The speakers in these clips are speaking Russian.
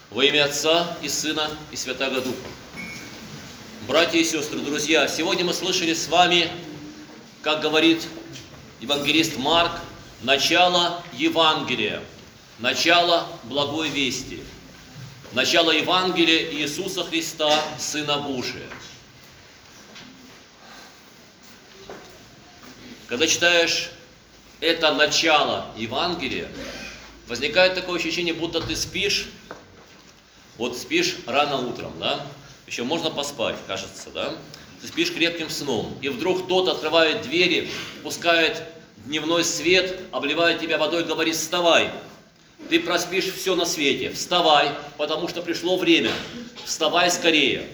Во имя Отца и Сына и Святаго Духа. Братья и сестры, друзья, сегодня мы слышали с вами, как говорит евангелист Марк, начало Евангелия, начало благой вести, начало Евангелия Иисуса Христа, Сына Божия. Когда читаешь это начало Евангелия, возникает такое ощущение, будто ты спишь, вот спишь рано утром, да? Еще можно поспать, кажется, да? Ты спишь крепким сном, и вдруг кто-то открывает двери, пускает дневной свет, обливает тебя водой, говорит: вставай, ты проспишь все на свете, вставай, потому что пришло время, вставай скорее.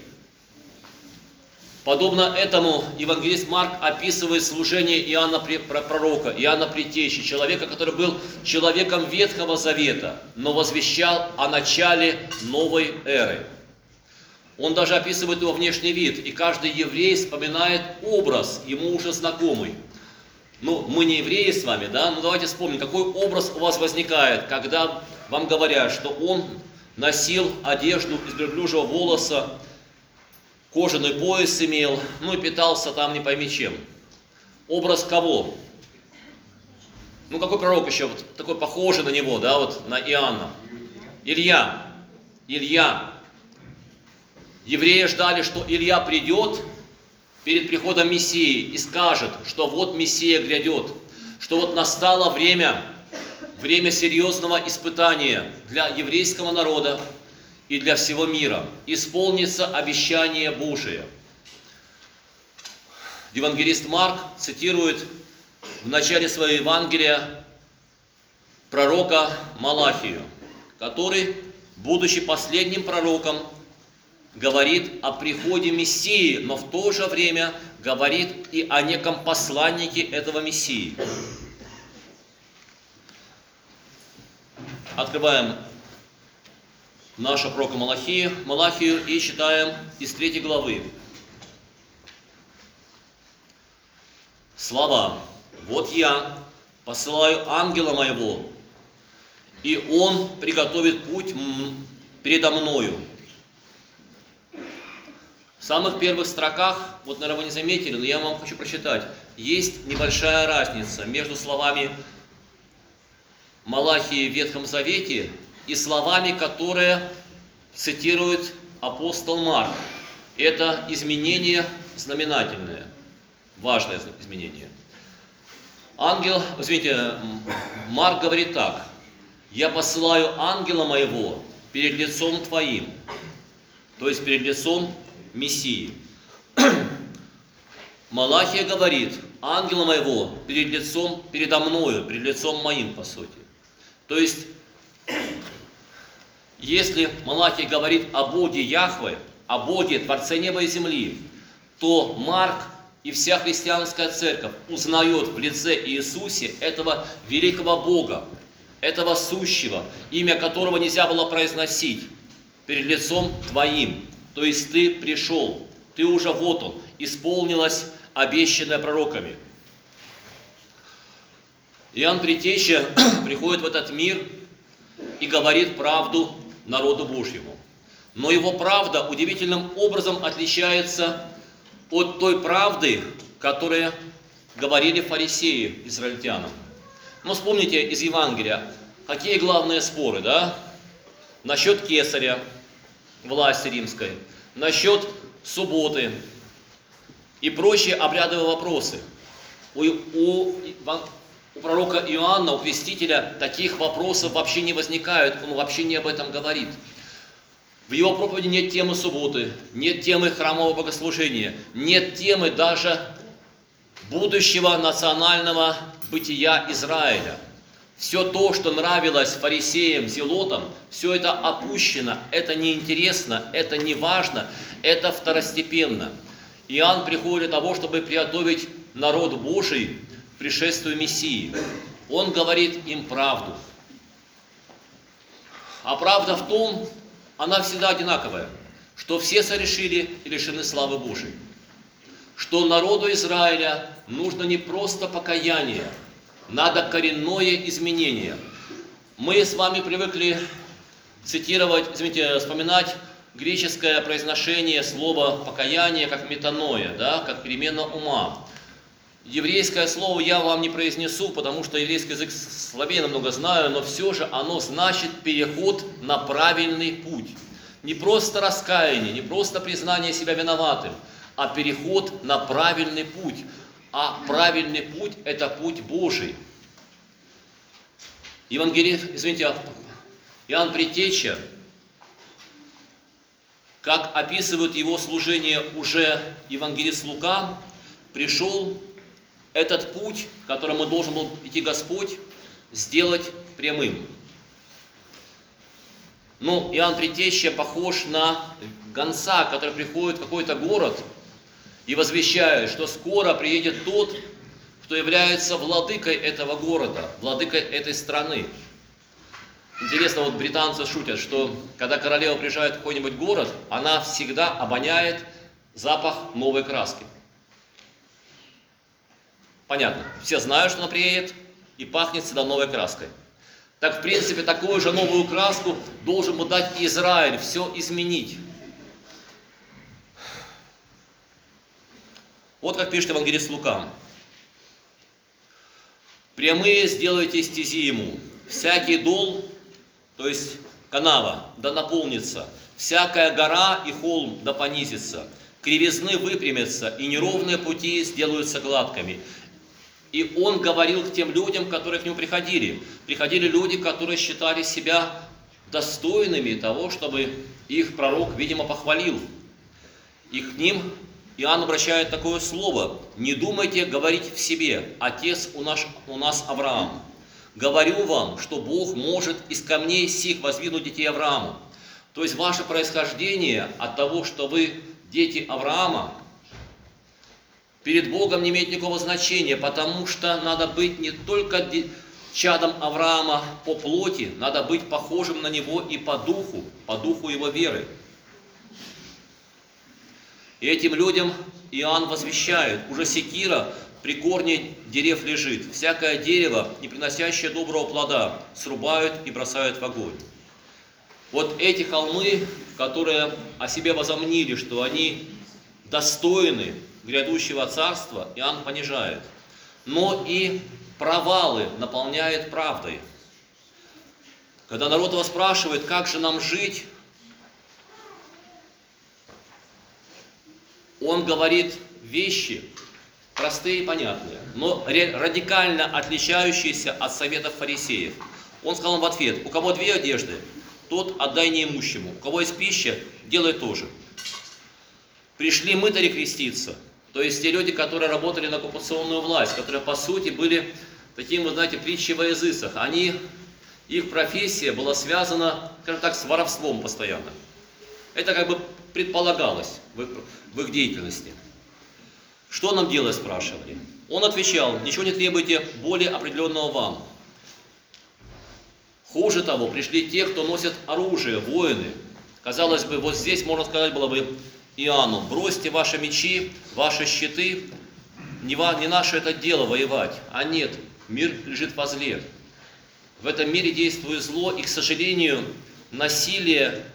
Подобно этому евангелист Марк описывает служение Иоанна Пророка, Иоанна Предтечи, человека, который был человеком Ветхого Завета, но возвещал о начале новой эры. Он даже описывает его внешний вид, и каждый еврей вспоминает образ, ему уже знакомый. Ну, мы не евреи с вами, да, но давайте вспомним, какой образ у вас возникает, когда вам говорят, что он носил одежду из верблюжьего волоса, кожаный пояс имел, ну и питался там не пойми чем. Образ кого? Ну, какой пророк еще вот такой похожий на него, да, вот на Иоанна? Илья. Евреи ждали, что Илья придет перед приходом Мессии и скажет, что вот Мессия грядет, что вот настало время серьезного испытания для еврейского народа и для всего мира. Исполнится обещание Божие. Евангелист Марк цитирует в начале своего Евангелия пророка Малахию, который, будучи последним пророком, говорит о приходе Мессии, но в то же время говорит и о неком посланнике этого Мессии. Открываем нашу пророка Малахию и читаем из 3 главы. Слова: «Вот я посылаю ангела моего, и он приготовит путь передо мною». В самых первых строках, вот, наверное, вы не заметили, но я вам хочу прочитать, есть небольшая разница между словами Малахии в Ветхом Завете и словами, которые цитирует апостол Марк. Это изменение знаменательное, важное изменение. Марк говорит так: «Я посылаю ангела моего перед лицом твоим», то есть перед лицом Мессии. Малахия говорит: ангела моего передо мною, перед лицом моим, по сути. То есть, если Малахия говорит о Боге Яхве, о Боге Творце неба и земли, то Марк и вся христианская церковь узнает в лице Иисусе этого великого Бога, этого сущего, имя которого нельзя было произносить, перед лицом твоим. То есть ты пришел, ты уже вот он, исполнилось обещанное пророками. Иоанн Предтеча приходит в этот мир и говорит правду народу Божьему. Но его правда удивительным образом отличается от той правды, которую говорили фарисеи израильтянам. Ну, вспомните из Евангелия, какие главные споры, да? Насчет кесаря, власти римской, насчет субботы и прочие обрядовые вопросы. У пророка Иоанна, у крестителя, таких вопросов вообще не возникает, он вообще не об этом говорит. В его проповеди нет темы субботы, нет темы храмового богослужения, нет темы даже будущего национального бытия Израиля. Все то, что нравилось фарисеям, зелотам, все это опущено, это неинтересно, это не важно, это второстепенно. Иоанн приходит для того, чтобы приготовить народ Божий к пришествию Мессии. Он говорит им правду. А правда в том, она всегда одинаковая, что все согрешили и лишены славы Божией. Что народу Израиля нужно не просто покаяние, надо коренное изменение. Мы с вами привыкли цитировать, извините, вспоминать греческое произношение слова покаяние как метаноя, да, как перемена ума. Еврейское слово я вам не произнесу, потому что еврейский язык слабее намного знаю, но все же оно значит переход на правильный путь. Не просто раскаяние, не просто признание себя виноватым, а переход на правильный путь. А правильный путь – это путь Божий. Иоанн Предтеча, как описывает его служение уже евангелист Лука, пришел этот путь, которым должен был идти Господь, сделать прямым. Но Иоанн Предтеча похож на гонца, который приходит в какой-то город и возвещает, что скоро приедет тот, кто является владыкой этого города, владыкой этой страны. Интересно, вот британцы шутят, что когда королева приезжает в какой-нибудь город, она всегда обоняет запах новой краски. Понятно, все знают, что она приедет и пахнет всегда новой краской. Так, в принципе, такую же новую краску должен был дать Израиль, все изменить. Вот как пишет евангелист Лука. «Прямые сделайте стези ему, всякий дол, то есть канава, да наполнится, всякая гора и холм да понизится, кривизны выпрямятся, и неровные пути сделаются гладкими». И он говорил к тем людям, которые к нему приходили. Приходили люди, которые считали себя достойными того, чтобы их пророк, видимо, похвалил. И к ним Иоанн обращает такое слово: «Не думайте говорить в себе, отец у нас Авраам. Говорю вам, что Бог может из камней сих воздвигнуть детей Аврааму». То есть ваше происхождение от того, что вы дети Авраама, перед Богом не имеет никакого значения, потому что надо быть не только чадом Авраама по плоти, надо быть похожим на него и по духу его веры. И этим людям Иоанн возвещает: уже секира при корне дерев лежит, всякое дерево, не приносящее доброго плода, срубают и бросают в огонь. Вот эти холмы, которые о себе возомнили, что они достойны грядущего царства, Иоанн понижает. Но и провалы наполняет правдой. Когда народ его спрашивает, как же нам жить, он говорит вещи простые и понятные, но радикально отличающиеся от советов фарисеев. Он сказал им в ответ: у кого две одежды, тот отдай неимущему, у кого есть пища, делай то же. Пришли мытари креститься, то есть те люди, которые работали на оккупационную власть, которые по сути были таким, вы знаете, притчей во языцах. Их профессия была связана, скажем так, с воровством постоянно. Это как бы предполагалось в их деятельности. Что нам делать, спрашивали. Он отвечал: ничего не требуйте более определенного вам. Хуже того, пришли те, кто носят оружие, воины. Казалось бы, вот здесь можно сказать было бы Иоанну: бросьте ваши мечи, ваши щиты, не наше это дело воевать. А нет, мир лежит во зле. В этом мире действует зло, и, к сожалению, насилие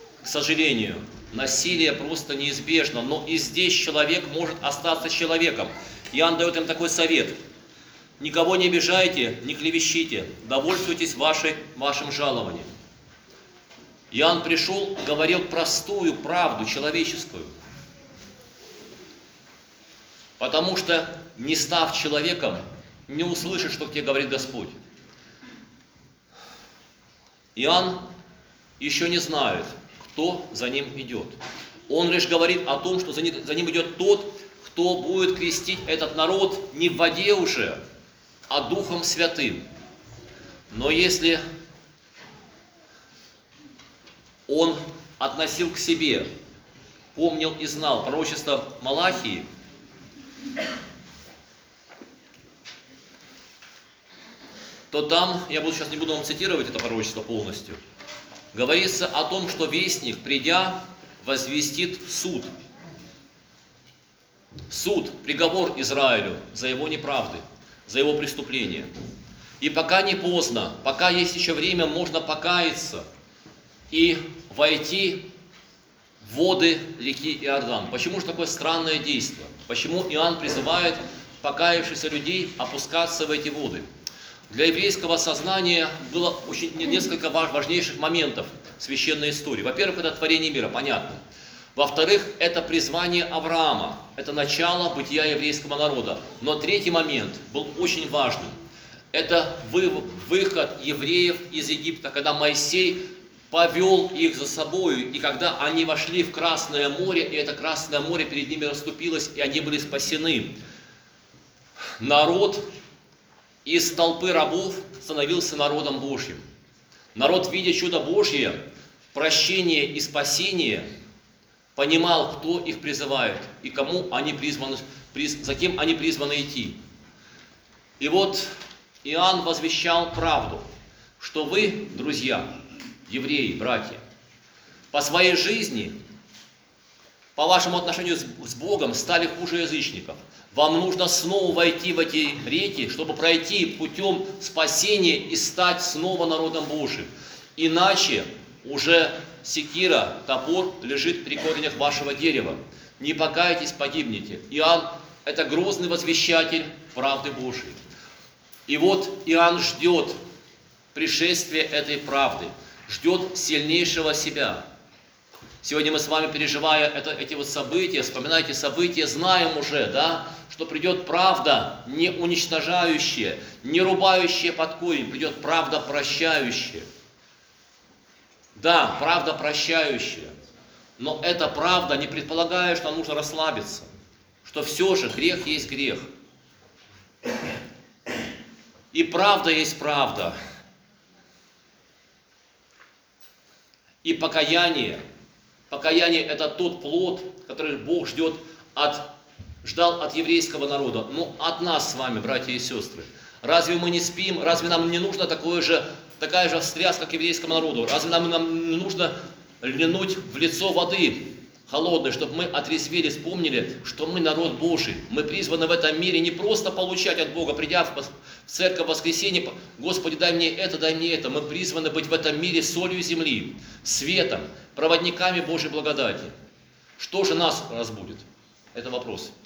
просто неизбежно. Но и здесь человек может остаться человеком. Иоанн дает им такой совет: никого не обижайте, не клевещите, довольствуйтесь вашим жалованием. Иоанн пришел, говорил простую правду, человеческую. Потому что, не став человеком, не услышишь, что тебе говорит Господь. Иоанн еще не знает, кто за ним идет. Он лишь говорит о том, что за ним идет тот, кто будет крестить этот народ не в воде уже, а Духом Святым. Но если он относил к себе, помнил и знал пророчество Малахии, то там, я сейчас не буду вам цитировать это пророчество полностью, говорится о том, что вестник, придя, возвестит суд. Суд, приговор Израилю за его неправды, за его преступления. И пока не поздно, пока есть еще время, можно покаяться и войти в воды реки Иордан. Почему же такое странное действие? Почему Иоанн призывает покаявшихся людей опускаться в эти воды? Для еврейского сознания было очень несколько важнейших моментов в священной истории. Во-первых, это творение мира, понятно. Во-вторых, это призвание Авраама, это начало бытия еврейского народа. Но третий момент был очень важным. Это выход евреев из Египта, когда Моисей повел их за собою, и когда они вошли в Красное море, и это Красное море перед ними расступилось, и они были спасены. Народ из толпы рабов становился народом Божьим. Народ, видя чудо Божье, прощение и спасение, понимал, кто их призывает и кому они призваны, за кем они призваны идти. И вот Иоанн возвещал правду, что вы, друзья, евреи, братья, по своей жизни, по вашему отношению с Богом стали хуже язычников. Вам нужно снова войти в эти реки, чтобы пройти путем спасения и стать снова народом Божьим. Иначе уже секира, топор лежит при корнях вашего дерева. Не покайтесь, погибнете. Иоанн – это грозный возвещатель правды Божьей. И вот Иоанн ждет пришествия этой правды, ждет сильнейшего себя. Сегодня мы с вами, переживая эти вот события, вспоминая эти события, знаем уже, да, что придет правда, не уничтожающая, не рубающая под корень, придет правда прощающая. Да, правда прощающая, но эта правда не предполагает, что нам нужно расслабиться, что все же грех есть грех. И правда есть правда. И покаяние это тот плод, который Бог ждал от еврейского народа, но от нас с вами, братья и сестры. Разве мы не спим? Разве нам не нужна такая же встряска, как еврейскому народу? Разве нам не нужно льнуть в лицо воды холодной, чтобы мы отрезвели, вспомнили, что мы народ Божий. Мы призваны в этом мире не просто получать от Бога, придя в церковь в воскресенье, Господи, дай мне это, дай мне это. Мы призваны быть в этом мире солью земли, светом, проводниками Божьей благодати. Что же нас разбудит? Это вопрос.